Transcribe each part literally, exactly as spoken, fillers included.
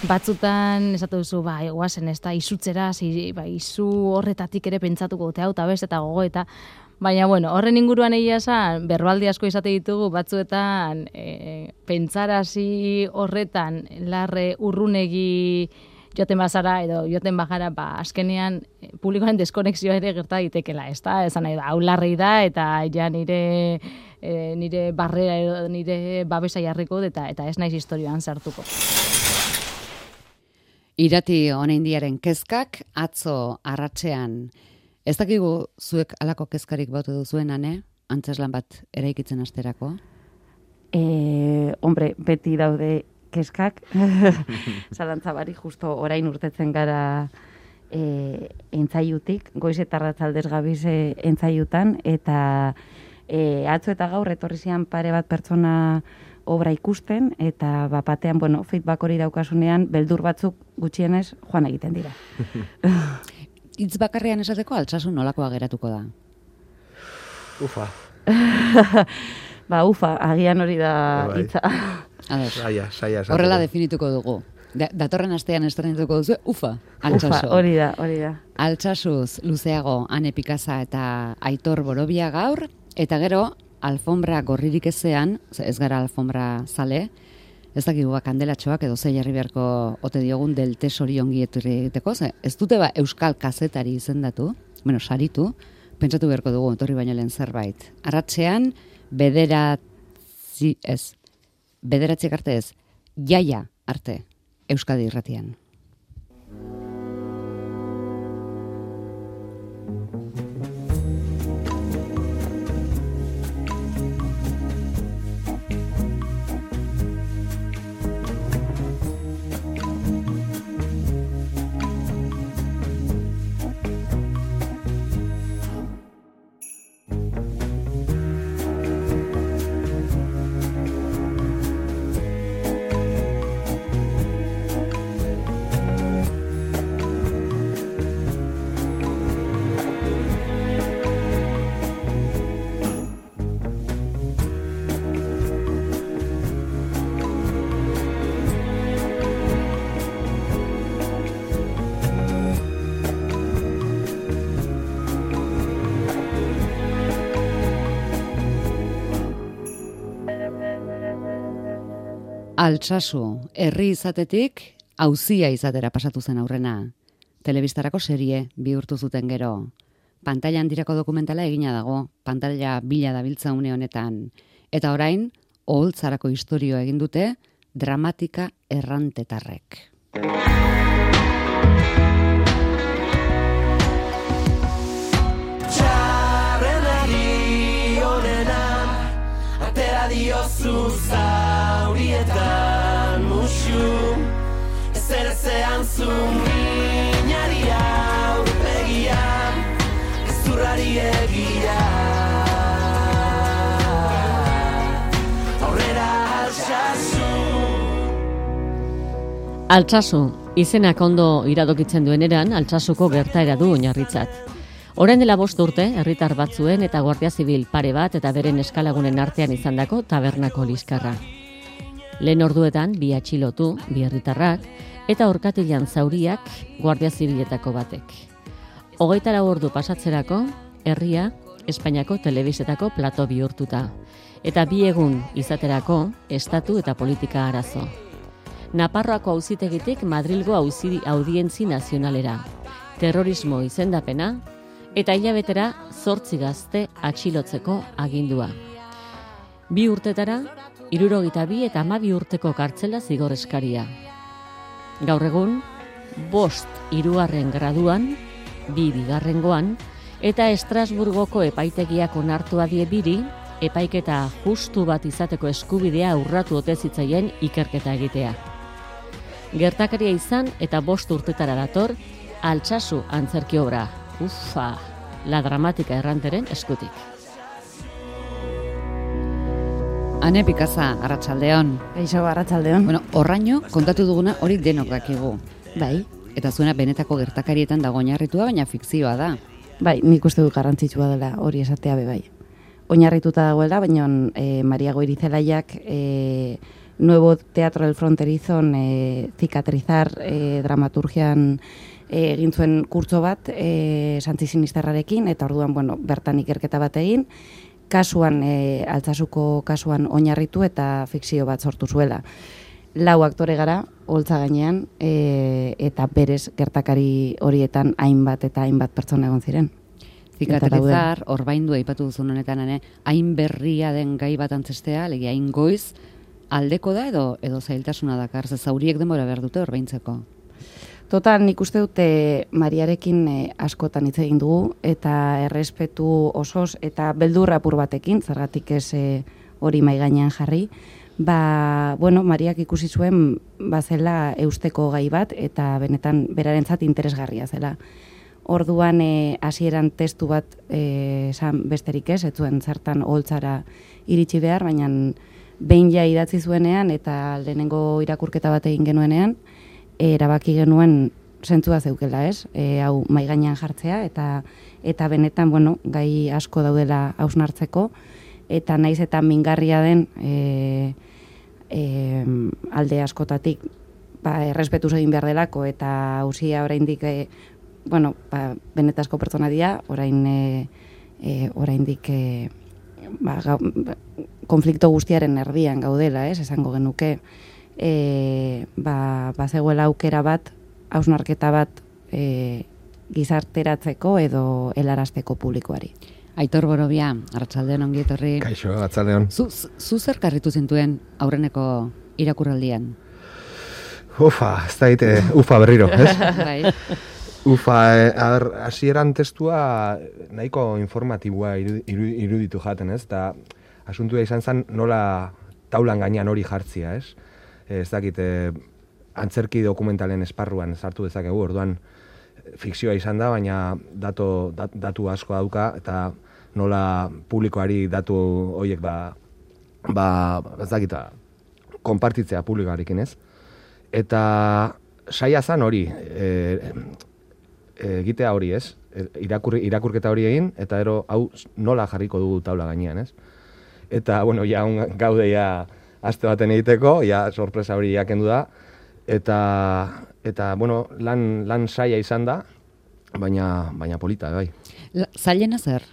batzutan esatu duzu, ba, egoazen ez da, izutzera, ba, izu horretatik ere pentsatuko dute hau, eta beste eta gogo, eta baina, bueno, horren inguruan egia esan, berbaldi asko izate ditugu, batzuetan e, pentsarazi horretan, larre urrunegi joten bazara, edo joten bajara, ba, azkenean publikoaren deskonexioa ere gerta ditekela, ez da, esan nahi da, hau larrei da, eta ja nire, e, nire barrera edo nire babesa jarriko, eta, eta ez naiz historioan sartuko. Irati Onaindiaren kezkak atzo arratsean. Ez dakigu zuek alako kezkarik batu duzuen, ane? Antzeslan bat eraikitzen asterako? E, hombre, beti daude kezkak. Zalantza bari, justo orain urtetzen gara e, entzaiutik, goiz eta arratsaldez gabiz e, entzaiutan, eta e, atzo eta gaur etorri zian pare bat pertsona obra ikusten, eta bapatean, bueno, feedback hori daukasunean, beldur batzuk gutxienez joan egiten dira. Hitz bakarrean esateko Altsasu nolakoa geratuko da? Ufa. Ba, ufa, agian hori da hitza. Saia, saia. Horrela definituko dugu. Da, datorren astean estrenatuko duzu, ufa, Altsasu. Ufa, hori da, hori da. Altsasuz luzeago Ane Pikaza eta Aitor Borobia gaur, eta gero alfombra gorririk ezean, ez gara alfombra zale, ez dakigu kandelatxoak edo zei jarri beharko ote diogun del tesori ongi egiteko, ez dute ba euskal kazetari izendatu, bueno, saritu, pentsatu beharko dugu etorri baino lehen zerbait. Arratsean, bederatzi, ez, bederatziak arte ez, jaia arte, Euskadi Irratian. Altsasu, herri izatetik, auzia izatera pasatu zen aurrena. Telebistarako serie bihurtu zuten gero. Pantailan dirako dokumentala egina dago, pantaila bila dabiltza une honetan. Eta orain, oholtzarako istorioa egin dute, dramatika errantetarrek. Txarrenari honenan, atera diozu zaurietan musu, ezer ezean zu minari aurpegian, ezurrari egia. Aurrera Altsasu. Altsasu, izenak ondo iradokitzen duen eran, Altsasuko gertaera du oinarritzat. Orain dela bost urte, herritar batzuen eta Guardia Zibil pare bat eta beren eskalagunen artean izandako tabernako liskarra. Lehen orduetan, bi atxilotu, bi herritarrak, eta orkatilan zauriak Guardia Zibiletako batek. Hogeita lau ordu pasatzerako, herria Espainiako telebisetako plato bihurtuta. Eta bi egun izaterako, estatu eta politika arazo. Naparroako auzitegitik Madrilgo auzi audientzi nazionalera. Terrorismo izendapena, eta hilabetera zortzi gazte atxilotzeko agindua. Bi urtetara, hirurogeita bi eta hamabi urteko kartzela zigor eskaria. Gaur egun, bost hirugarren graduan, bi bigarrengoan, eta Estrasburgoko epaitegiak onartu adie biri, epaiketa justu bat izateko eskubidea urratu ote zitzaien ikerketa egitea. Gertakaria izan eta bost urtetara dator, Altsasu antzerki obra. Ufa, la dramatika erranteren eskutik. Ane Pikaza, arratsaldeon. Eixo, arratsaldeon. Bueno, horraino kontatu duguna hori denok dakigu. Bai. Eta zuena benetako gertakarietan dago oinarritua, baina fikzioa da. Bai, nik uste dut garrantzitsua dela hori esatea be bai. Oinarrituta dagoela, baina e, Maria Goirizelaiak e, Nuevo Teatro del Fronterizon e, zikatrizar e, dramaturgian e, egin zuen kurtso bat e, Santzi Sinisterrarekin, eta orduan, bueno, bertan ikerketa bat egin, kasuan, e, Altsasuko kasuan oinarritu eta fikzio bat sortu zuela. Lau aktore gara, holtza gainean, e, eta berez gertakari horietan hainbat eta hainbat pertsona egon ziren. Zikatrizar, orbaindu aipatu duzun honetan, hain berria den gai bat antzestea, lege hain goiz, aldeko da edo edo zailtasuna dakar, ze zauriek denbora behar dute orbaintzeko. Total, nik uste dute Mariarekin e, askotan hitz egin dugu, eta errespetu osoz eta beldur apur batekin, zergatik ez e, hori mai gainean jarri, ba, bueno, Mariak ikusi zuen bazela eusteko gai bat, eta benetan berarentzat interesgarria zela. Orduan e, hasieran testu bat e, esan besterik ez, ez zuen zertan holtzara iritsi behar, baina behin ja idatzi zuenean eta lehenengo irakurketa bat egin genuenean, e, erabaki genuen zentzua zeukela, ez? E, hau mai gainean jartzea eta eta benetan, bueno, gai asko daudela hausnartzeko, eta naiz eta mingarria den e, e, alde askotatik ba, errespetuz egin behar delako, eta auzia oraindik e, bueno, ba, benetazko pertsona dira, orain e, e, oraindik e, ba, gau, konflikto guztiaren erdian gaudela, ez, esango genuke, e, ba, ba zegoela aukera bat, hausnarketa bat e, gizarteratzeko edo helarazteko publikoari. Aitor Borobia, arratsaldeon ongi etorri. Kaixo, arratsaldeon. Zu, zu zer karritu zintuen aurreneko irakurraldian? Ufa, ez da ite, ufa berriro, ez? Bai. Ufa, e, aber, hasieran testua nahiko informatiboa iru, iruditu jaten, ez? Eta asuntua izan zen nola taulan gainean hori jartzia, ez? Ez dakit, e, antzerki dokumentalen esparruan sartu dezakegu, orduan fikzioa izan da, baina datu, dat, datu asko dauka, eta nola publikoari datu horiek ba, ba ez dakit, konpartitzea publikoarekin, ez? Eta saia zen hori, e, egitea hori, ez? Irakur, irakurketa hori egin, eta ero hau nola jarriko dugu taula gainean, ez? Eta, bueno, ja un, gaude ja aste baten egiteko, ja sorpresa hori jakendu da, eta, eta bueno, lan, lan saia izan da, baina, baina polita, bai. Zailena zer?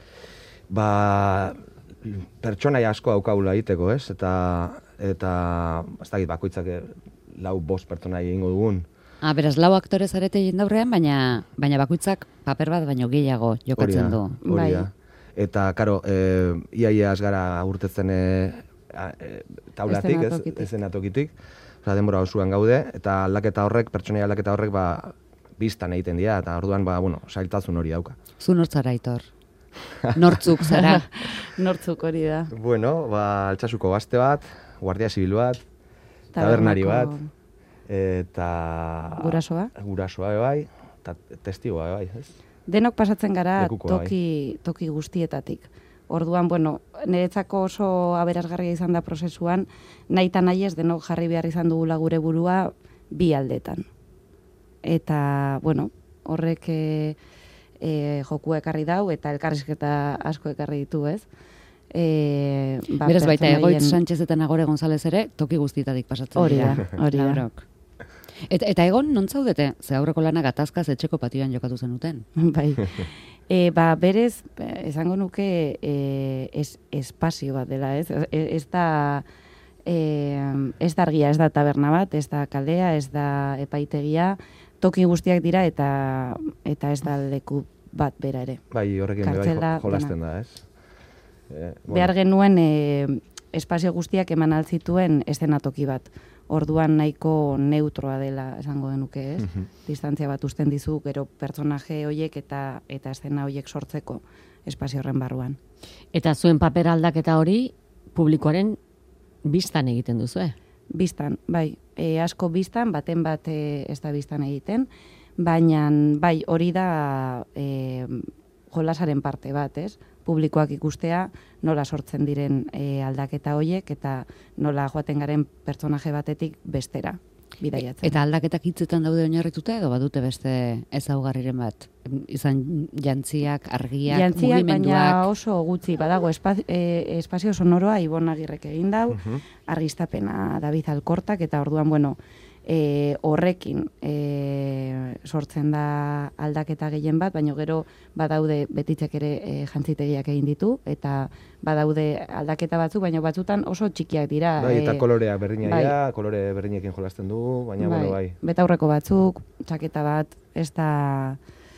Ba, pertsonaia asko daukagula egiteko, ez? Eta, eta ez dakit, bakoitzak lau bost pertsonaia egingo dugun. Ah, beraz, lau aktore zarete jendaurrean, baina, baina bakoitzak paper bat baino gehiago jokatzen du. Hori da. Eta, karo, e, iaia ez gara urtetzen e, e, taulatik, ez, ezenatokitik, oza, denbora osoan gaude, eta aldaketa horrek, pertsonaia aldaketa horrek, ba, biztan egiten dira, eta orduan, ba, bueno, sailtasun hori dauka. Zu nortzara, Aitor? Nortzuk zara? Nortzuk hori da. Bueno, ba, Altsasuko gazte bat, guardia zibil bat, tabernari bat, eta gurasoa, gurasoa bai, eta testigoa bai, ez? Denok pasatzen gara Lekukoa, toki, toki guztietatik. Orduan, bueno, niretzako oso aberasgarria izan da prozesuan, nahi eta nahi ez denok jarri behar izan dugula gure burua bi aldetan. Eta, bueno, horrek e, e, joku ekarri dau, eta elkarrizketa asko ekarri ditu, ez? E, ba, Beraz baita Egoitz pertsonaien- Sánchez eta Nagore González ere toki guztietatik pasatzen Hori dira. da, hori da. Laurok. Eta, eta egon non zaudete? Ze aurreko lanak gatazkaz etxeko patioan jokatu zenuten. Bai. E, ba, berez, eh, esango nuke e, es, espazio bat dela, ez? Ez, ez da e, ez da argia, ez da taberna bat, ez da kaldea, ez da epaitegia, toki guztiak dira eta eta ez da leku bat bera ere. Bai, horrekin bai Kartzela, jo- jolasten da, ez? Eh, bueno, Behar genuen e, espazio guztiak eman altzituen eszenatoki bat. Orduan nahiko neutroa dela esango genuke, ez? Mhm. Distantzia bat usten dizu, gero pertsonaje horiek eta eta eszena horiek sortzeko espazio horren barruan. Eta zuen paper aldaketa hori publikoaren biztan egiten duzu, eh? Biztan, bai, e, asko biztan, baten bat e, ez da biztan egiten, baina bai hori da e, jolasaren parte bat, ez? Publikoak ikustea nola sortzen diren e, aldaketa horiek eta nola joaten garen pertsonaje batetik bestera. bidaiatzen. Eta aldaketak hitzetan daude oinarrituta edo badute beste ezaugarriren bat? Izan jantziak, argiak, Jantziak, mugimenduak? baina oso gutxi, badago espazio, eh, espazio sonoroa Ibon Agirrek egin dau, Mhm. argiztapena David Alkortak, eta orduan, bueno, e, horrekin e, sortzen da aldaketa gehien bat, baina gero badaude betitzek ere e, jantzitegiak egin ditu, eta badaude aldaketa batzuk, baina batzutan oso txikiak dira. Bai, eta e, koloreak berdina bai. dira, kolore berdinekin jolasten du, baina, bueno, bai. Betaurreko batzuk, txaketa bat, ez da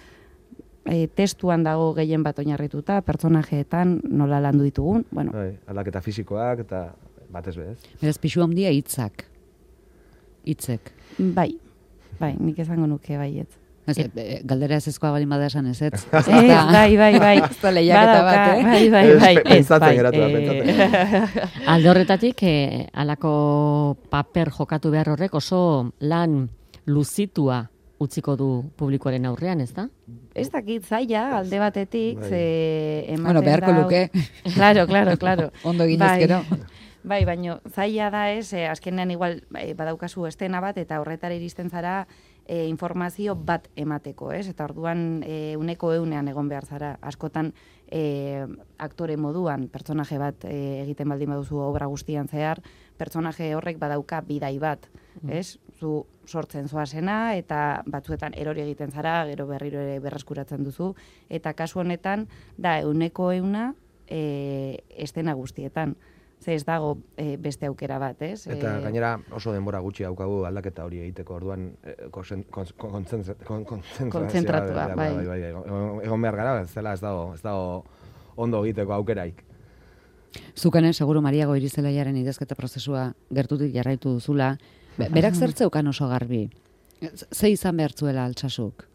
e, testuan dago gehien bat oinarrituta, pertsonajeetan nola landu ditugun, bueno, Bai, aldaketa fisikoak eta batez bez. Beraz, pixu handia hitzak. Hitzek. bai, bai, nik esango nuke baietz. Ez, e, galdera ez ezkoa balin bada esan ez, ez? Ez, bai, bai, bai. Ez da lehiaketa Badauka, bat, eh? Bai, bai, Ez, bai. pe- pentsatzen bai, geratu da, eh, Alde horretatik, eh, alako paper jokatu behar horrek oso lan luzitua utziko du publikoaren aurrean, ez da? Ez dakit zaila, alde batetik, Bai. ze ematen Bueno, beharko dau- luke. Claro, claro, claro. Ondo eginez Bai. gero. Bai, baino zaila da ez, eh, azkenean igual eh, badaukazu estena bat eta horretara iristen zara eh, informazio bat emateko, ez? Eta orduan eh, uneko eunean egon behar zara. Askotan eh, aktore moduan pertsonaje bat eh, egiten baldin baduzu obra guztian zehar, pertsonaje horrek badauka bidai bat, ez? Zu sortzen zoazena eta batzuetan erori egiten zara, gero berriro ere berreskuratzen duzu, eta kasu honetan da euneko euna eh, estena guztietan. Ze ez dago e, beste aukera bat, ez? Eta E, gainera oso denbora gutxi daukagu aldaketa hori egiteko, orduan eh, konzen- kon- kon- kontzentra- kon- kontzentrazioa- Kontzentratua, bai, bai. bai, bai, egon egon behar gara, ez dela ez dago, ez dago ondo egiteko aukeraik. Zukanen, seguru Mariago Irizelaiaren idazketa prozesua gertutik jarraitu duzula. Be- Berak zertzeukan oso garbi? Z- Ze izan behar zuela Altsasuk?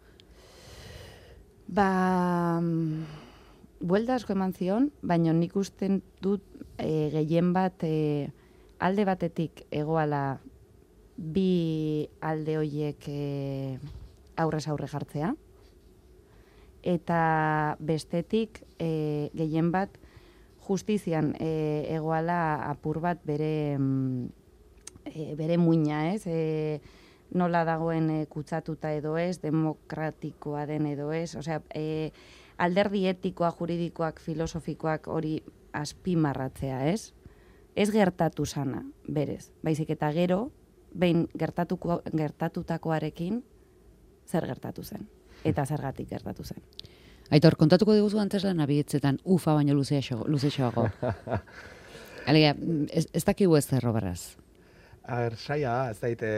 Ba, mm, buelta asko eman zion, baina nik usten dut e, gehien bat e, alde batetik egoala bi alde hoiek e, aurrez aurre jartzea, eta bestetik e, gehien bat justizian e, egoala apur bat bere mm, e, bere muina, ez? E, nola dagoen e, kutsatuta edo ez, demokratikoa den edo ez, osea, e, alderdi etikoa, juridikoak, filosofikoak hori azpimarratzea, ez? Ez gertatu sana, berez. Baizik eta gero, behin gertatuko, gertatutakoarekin zer gertatu zen. Eta zergatik gertatu zen. Aitor, kontatuko diguzu antes lan abitzetan ufa baino luzeixo- luzexoago. Alegia, ez, ez dakigu ez zerrobaraz. A ber, saia da, ez daite,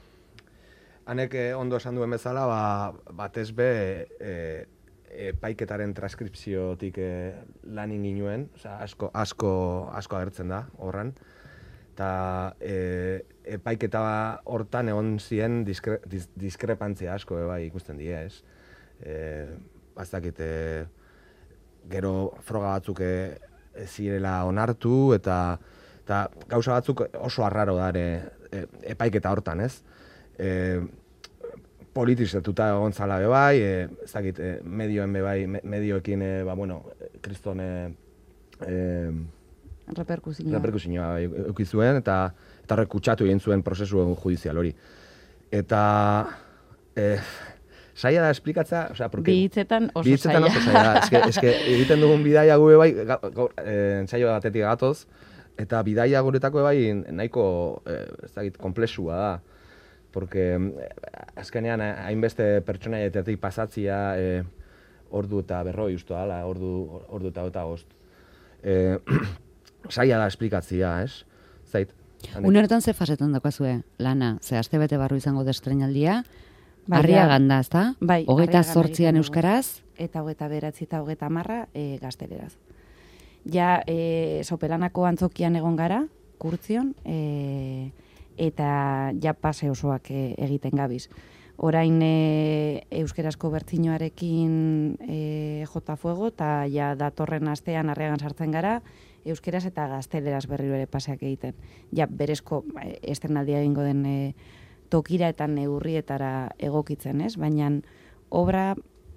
hanek eh, ondo esan duen bezala, ba, batez be, eh, epaiketaren transkripziotik eh, lan inginuen, osea, asko, asko, asko agertzen da, horran. Eta eh, epaiketa hortan egon ziren diskre, dis, diskrepantzia asko e, bai ikusten die, ez? Eh, Bazakit, eh, gero froga batzuk eh, ez zirela onartu, eta eta gauza batzuk oso arraro da ere e, epaiketa hortan, ez? E, politizatuta egon zala be bai, e, ez dakit, e, medioen be bai, me, medioekin, e, ba, bueno, kriston e, e, Reperkusioa. reperkusioa eduki zuen, eta eta horrek kutsatu egin zuen prozesu judizial hori. Eta e, saia da esplikatzea, osea, porque Bi hitzetan oso Bi hitzetan zaila. oso zaila da. Eske, eske egiten dugun bidaia gure bai, gaur eh, ensaio batetik gatoz, eta bidaia guretako bai nahiko, eh, ez dakit, komplexua da. Porque eh, azkenean eh, hainbeste pertsonaietatik pasatzia eh, ordu eta berroi usto dala, ordu, ordu eta eta bost. Eh, saia da esplikatzia, ez? Zait. Une honetan ze fasetan daukazue lana? Ze aste bete barru izango da estreinaldia, Bai, Arriagan da, ezta? Bai, Hogeita Arriagan zortzian egiten dugu. euskaraz, Eta hogeita beratzi eta hogeita marra e, gazteleraz. Ja, e, sopelanako antzokian egon gara, kurtzion, e, eta ja pase osoak e, egiten gabiz. Orain e, euskerazko bertzinoarekin e, jota fuego, eta ja datorren astean Arriagan sartzen gara, euskeraz eta gazteleraz berriro ere paseak egiten. Ja, berezko e, estrenaldia egingo den e, tokira eta neurrietara egokitzen, ez? Baina obra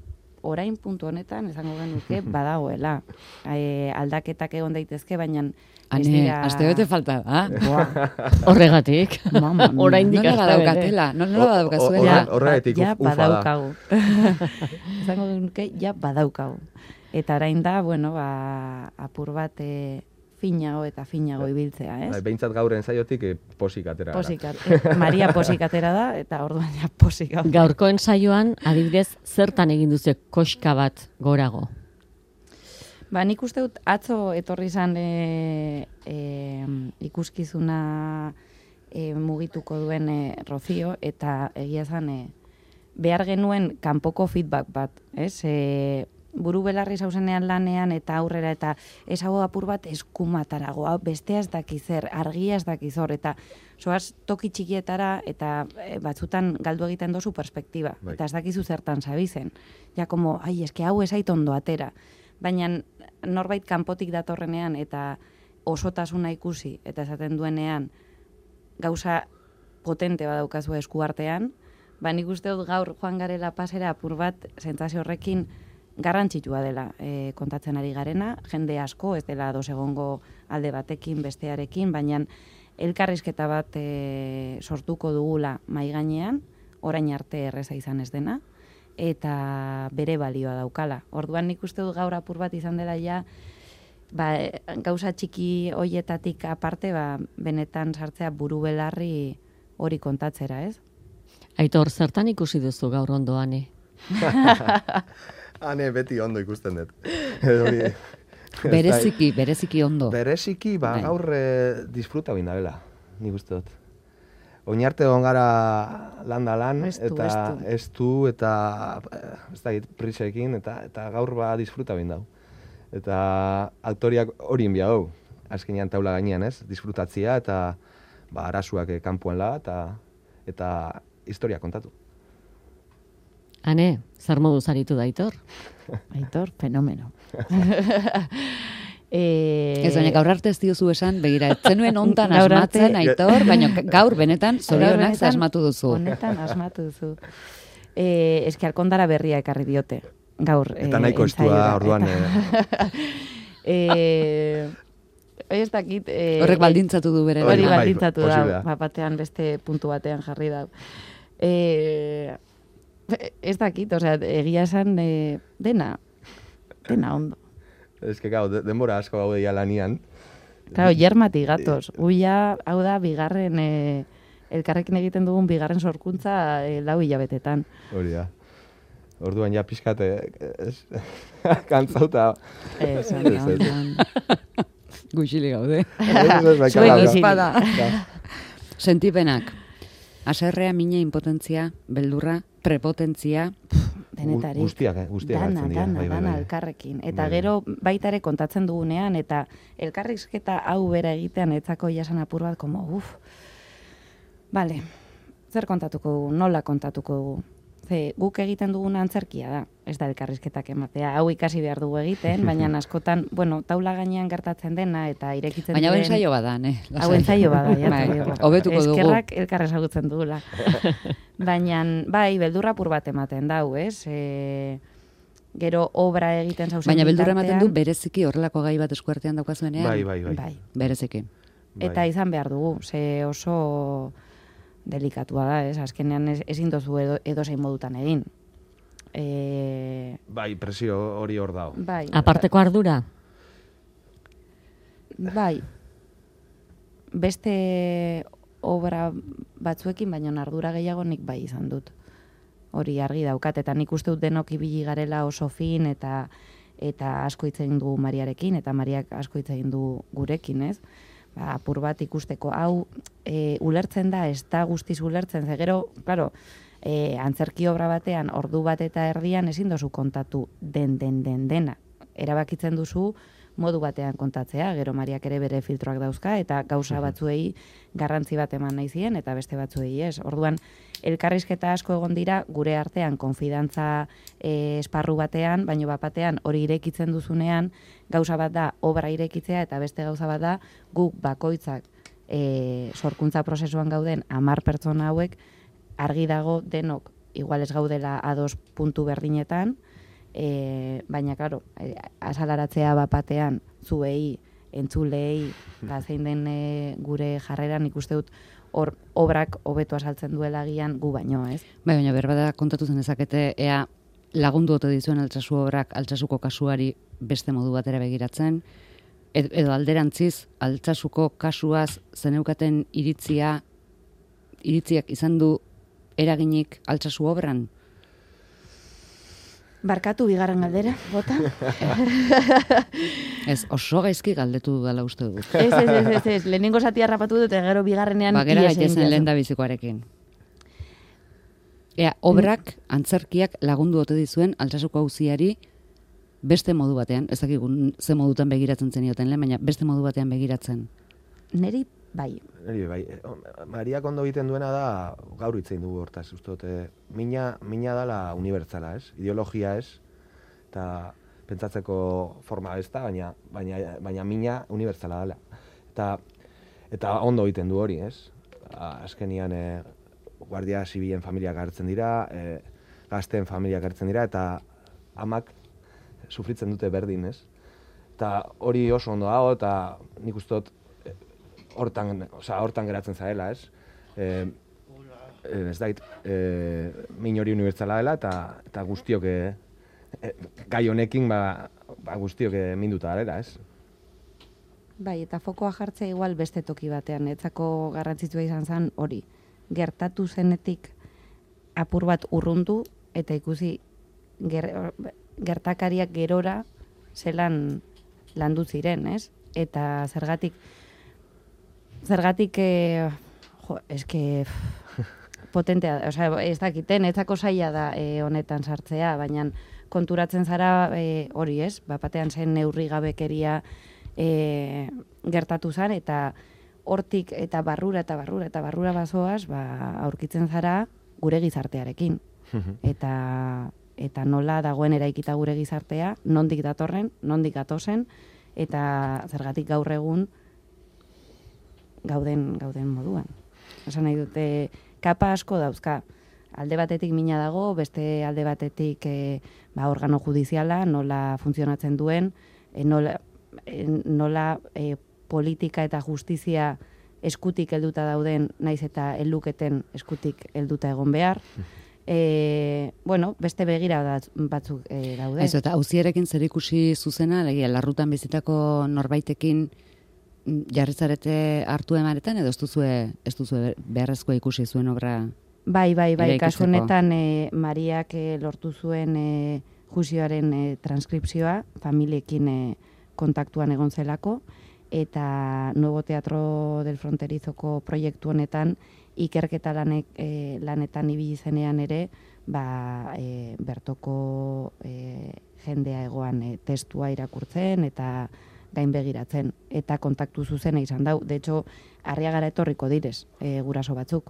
orain puntu honetan, esango genuke, badagoela. E, aldaketak egon daitezke, baina ez Ane, dira... aste bete falta da. Horregatik. Mama, mia. Oraindik Nola hasta bere. badaukatela, nola badaukazuela. Ja, Horregatik ja ufa da. badaukagu. Esango genuke, ja badaukagu. Eta orain da, bueno, ba, apur bat e, finago eta finago ibiltzea, ez? Bai, behintzat gaur ensaiotik eh, posik atera. gara. Posik, at- Maria posik atera da, eta orduan ja posik gaude. Gaurkoen saioan, adibidez, zertan egin duzu koska bat gorago? Ba, nik uste dut atzo etorri izan e, e, ikuskizuna e, mugituko duen e, Rocío, eta egia zan e, behar genuen kanpoko feedback bat, ez? E, buru belarri zauzenean lanean eta aurrera eta ez hau apur bat eskumatarago, hau bestea ez dakizer, argia ez dakizor, eta soaz toki txikietara eta e, batzutan galdu egiten dozu perspektiba, Bai. eta ez dakizu zertan zabizen. Ja, como, ai, eske hau ezait ondo atera. Baina norbait kanpotik datorrenean eta osotasuna ikusi eta esaten duenean gauza potente badaukazu eskuartean, ba nik uste dut gaur joan garela pasera apur bat sentsazio horrekin garrantzitsua dela e, kontatzen ari garena, jende asko, ez dela ados egongo alde batekin, bestearekin, baina elkarrizketa bat e, sortuko dugula mai gainean, orain arte erreza izan ez dena, eta bere balioa daukala. Orduan nik uste dut gaur apur bat izan dela ja, ba, gauza txiki hoietatik aparte, ba, benetan sartzea buru belarri hori kontatzera, ez? Aitor, zertan ikusi duzu gaur ondoan, eh? Hane beti ondo ikusten dut. Hori- Bereziki, bereziki ondo. Bereziki, ba, Bai. gaur eh, disfruta binda dela, nik uste dut. Oinarte egon gara lan da lan, Estu, eta estu. estu, eta eh, ez da, prisekin, eta, eta gaur ba disfruta binda. Eta aktoriak hori inbia hau, azkenean taula gainean, ez? Disfrutatzia, eta ba, arasuak eh, kanpoan la, eta, eta historia kontatu. Hane, zer moduz aritu da Aitor? Aitor, fenomeno. e, Ez baina gaur arte ez diozu esan, begira, ez zenuen ontan Gaur arte- asmatzen, Aitor, baina gaur benetan zorionak Honetan- asmatu duzu. Honetan asmatu duzu. E, eski alkondara berria ekarri diote. Gaur. Eta eh, nahiko estua, ensaiora. orduan, Eta- Eh, ez dakit... eh, Horrek baldintzatu du bere. Hori Bai, baldintzatu posible da, da. bat batean beste puntu batean jarri da. E, ez dakit, osea, egia esan e, dena, dena ondo. Ez que, gau, denbora asko gaude ja lanian. Claro, jermati gatoz. Uia, hau da, bigarren, e, elkarrekin egiten dugun bigarren sorkuntza e, lau hilabetetan. Hori da. Orduan ja pixkat, eh, ez, kantzauta. Ez, Ez, ondo, ez. ondo. Guxili gaude. Zuen guzili. Sentipenak. Aserrea, mina, impotentzia, beldurra, prepotentzia. Denetarik. Guztiak, eh, guztiak dana, hartzen dira, dana, bai, bai, dana bai. elkarrekin. Eta Bai, bai. gero baita ere kontatzen dugunean, eta elkarrizketa hau bera egitean etzako jasan apur bat, como, uf, bale, zer kontatuko dugu, nola kontatuko dugu. Ze, guk egiten dugun antzerkia da, ez da elkarrizketak ematea. Hau ikasi behar dugu egiten, baina askotan, bueno, taula gainean gertatzen dena, eta irekitzen Baina hau duen- ensaio bada, ne? Hau ensaio bada, ja. Bai, te digo. hobetuko dugu. Eskerrak elkar ezagutzen dugula. Baina, bai, beldurra apur bat ematen dau, ez? E, gero obra egiten zauzen Baina beldurra ematen du bitartean, bereziki horrelako gai bat eskuartean daukazuenean. Bai, bai, bai. bai. Bereziki. Eta Bai. izan behar dugu, ze oso delikatua da, ez? Azkenean ez, ezin dozu edo, edozein modutan egin. E, Bai, presio hori hor dago. bai. Aparteko ardura? Bai. Beste obra batzuekin, baina ardura gehiago nik bai izan dut. Hori argi daukat, eta nik uste dut denok ibili garela oso fin, eta eta asko hitz egin du Mariarekin, eta Mariak asko hitz egin du gurekin, ez? Ba, apur bat ikusteko, hau e, ulertzen da, ez da guztiz ulertzen, ze gero, claro, e, antzerki obra batean, ordu bat eta erdian ezin dozu kontatu den, den, den, dena. Erabakitzen duzu modu batean kontatzea, gero Mariak ere bere filtroak dauzka, eta gauza batzuei garrantzi bat eman nahi zien, eta beste batzuei ez. Orduan, elkarrizketa asko egon dira, gure artean konfidantza e, esparru batean, baino bat batean hori irekitzen duzunean, gauza bat da obra irekitzea, eta beste gauza bat da guk bakoitzak e, sorkuntza prozesuan gauden hamar pertsona hauek, argi dago denok igual ez gaudela ados puntu berdinetan, E, baina, klaro, e, azalaratzea bapatean, zuei, entzulei, eta zein den e, gure jarrera, nik uste dut, hor obrak hobeto azaltzen duela agian gu baino, ez? Bai, baina berbada kontatu zen ezakete, ea lagundu ote dizuen altsasu obrak altsasuko kasuari beste modu batera begiratzen, ed, edo alderantziz, altsasuko kasuaz zeneukaten iritzia, iritziak izan du eraginik altsasu obran? Barkatu bigarren galdera, bota? Ez, oso gaizki galdetu dela uste dut. Ez, ez, ez, ez, ez, lehenengo zatia rapatu dut, eta gero bigarrenean Bagera ihes egin gaitezen didazu. lehen da bizikoarekin. Ea, obrak, antzerkiak lagundu ote dizuen altsasuko auziari beste modu batean, ez dakigun ze modutan begiratzen zenioten lehen, baina beste modu batean begiratzen. Neri, bai, Neri, bai, Mariak ondo egiten duena da, gaur hitzein dugu hortaz, uste dut, eh, mina, mina dala unibertsala, ez? Ideologia ez, eta pentsatzeko forma ez da, baina, baina, baina mina unibertsala dela. Eta, eta ondo egiten du hori, ez? Azkenian, eh, guardia zibilen familiak hartzen dira, eh, gazteen familiak hartzen dira, eta amak sufritzen dute berdin, ez? Eta hori oso ondo dago, eta nik uste dut, hortan, osea, hortan geratzen zarela, ez? Eh, eh, ez dait, eh, min hori unibertsala dela, eta, eta guztiok, eh, eh, gai honekin, ba, ba guztiok eh, minduta garela, ez? bai, eta fokoa jartzea igual beste toki batean, etzako garrantzitsua izan zen hori. Gertatu zenetik apur bat urrundu, eta ikusi ger, gertakariak gerora zelan landu ziren, ez? Eta zergatik, zergatik, eh, jo, eske, potentea, osea, ez dakiten, etzako zaila da eh, honetan sartzea, baina konturatzen zara eh, hori, ez? Bapatean zen neurri gabekeria e, gertatu zen, eta hortik eta barrura eta barrura eta barrura bazoaz, ba, aurkitzen zara gure gizartearekin. eta eta nola dagoen eraikita gure gizartea, nondik datorren, nondik gatozen, eta zergatik gaur egun gauden gauden moduan. Esan nahi dute, kapa asko dauzka. Alde batetik mina dago, beste alde batetik e, ba, organo judiziala, nola funtzionatzen duen, e, nola, e, nola e, politika eta justizia eskutik helduta dauden, naiz eta heluketen eskutik helduta egon behar. E, bueno, beste begira batzuk e, daude. Ez, eta auziarekin zer ikusi zuzena, legia, larrutan bizitako norbaitekin jarri zarete hartu emaretan, edo ez duzue, ez duzue beharrezkoa ikusi zuen obra? Bai, bai, bai, eraikitzeko? kasu honetan e, Mariak e, lortu zuen e, juizioaren e, transkripzioa, familiekin e, kontaktuan egon zelako, eta Nuevo Teatro del Fronterizoko proiektu honetan, ikerketa lanek, e, lanetan ibili zenean ere, ba, e, bertoko e, jendea egoan e, testua irakurtzen, eta gain begiratzen, eta kontaktu zuzena izan dau. De hecho, Arriagara etorriko direz, e, guraso batzuk.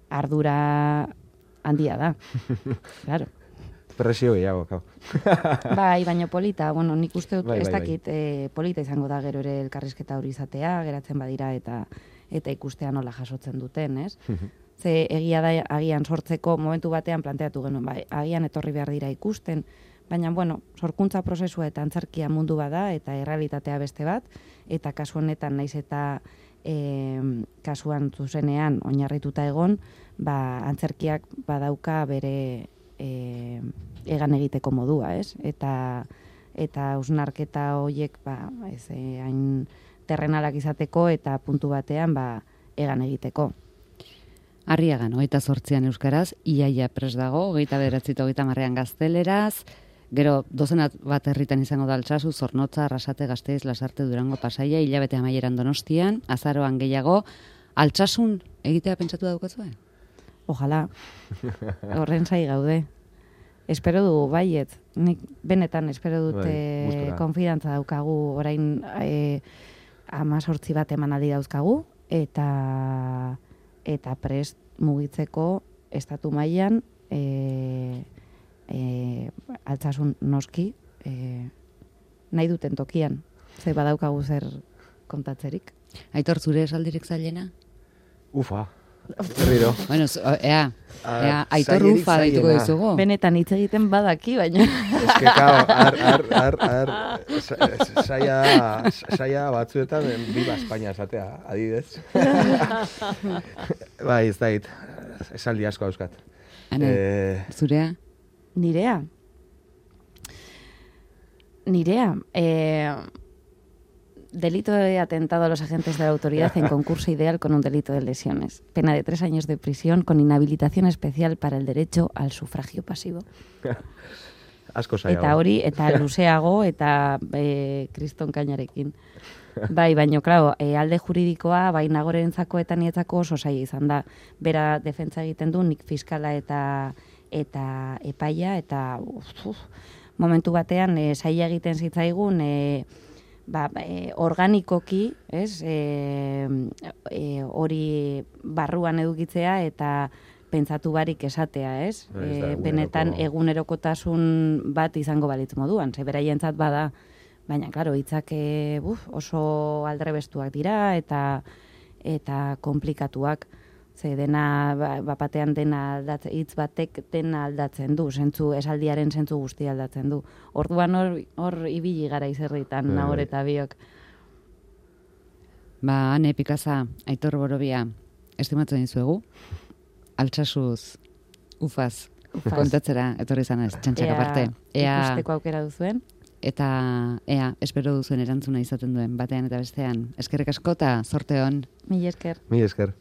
Ardura handia da. Claro. Presio gehiago, kau. Bai, baina polita, bueno, nik uste dut, Bai, ez bai, bai. dakit, e, polita izango da gero ere elkarrizketa hori izatea, geratzen badira eta eta ikustea nola jasotzen duten, ez? Ze egia da agian sortzeko momentu batean planteatu genuen, bai, agian etorri behar dira ikusten, baina, bueno, sorkuntza prozesua eta antzerkia mundu bada, eta errealitatea beste bat, eta kasu honetan naiz eta e, kasuan zuzenean oinarrituta egon, ba, antzerkiak badauka bere e, egan egiteko modua, ez? Eta eta hausnarketa horiek, ba, ez, e, hain terrenalak izateko eta puntu batean, ba, egan egiteko. Arriagan, hogeita zortzian euskaraz, iaia pres dago, hogeita bederatzita hogeita marrean gazteleraz, gero dozenat bat herritan izango da Altsasu, Zornotza, Arrasate, Gasteiz, Lasarte, Durango, Pasaia, hilabete amaieran Donostian, azaroan gehiago, Altsasun egitea pentsatu daukazue? Ojalá, horren zai gaude. Espero dugu, baiet, nik benetan espero dut Bai, eh, gustura. konfidantza daukagu, orain e, amazortzi bat emanaldi dauzkagu, eta eta prest mugitzeko estatu mailan e, e, Altsasun noski e, nahi duten tokian, ze badaukagu zer kontatzerik. Aitor, zure esaldirik zailena? Ufa, Berriro. Bueno, z- o- ea, Ah, ea, Aitor zailerik Ufa deituko zailena. dizugu. Benetan hitz egiten badaki, baina... Ez que, claro, ar, ar, ar, ar, sa- saia, saia batzuetan biba Espainia esatea, adidez. Bai, ez dait, esaldi asko hauskat. Ane, Eh, zurea? Nirea. Nirea. Eh, delito de atentado a los agentes de la autoridad en concurso ideal con un delito de lesiones. Pena de tres años de prisión con inhabilitación especial para el derecho al sufragio pasivo. asko saia. Eta hori, eta luzeago, eta e, kriston kainarekin. Bai, baino, klaro, e, alde juridikoa, bai nagorentzako eta nietzako oso zaila izan da. Bera defentsa egiten du, nik fiskala eta eta epaia, eta uf, uf, momentu batean e, zaila egiten zitzaigun, e, ba, e, organikoki, ez, e, e, hori barruan edukitzea, eta pentsatu barik esatea, ez? Ez da E, benetan eguneroko- egunerokotasun bat izango balitz moduan, ze beraientzat bada, baina, klaro, hitzak e, buf, oso aldrebestuak dira, eta eta komplikatuak, ze dena, ba- bapatean dena aldatzen, hitz batek dena aldatzen du, zentzu, esaldiaren zentzu guztia aldatzen du. Orduan hor, hor ibili gara izerritan, Bai, nahor bai. eta biok. Ba, Ane Pikaza, Aitor Borobia, estimatzen dizuegu, altsasuz, ufaz, kontatzera, etorri zanez, txantxak aparte. Ea, ikusteko aukera duzuen. eta ea, espero duzuen erantzuna izaten duen, batean eta bestean. Eskerrik asko eta zorte hon. Mila esker. Mi esker.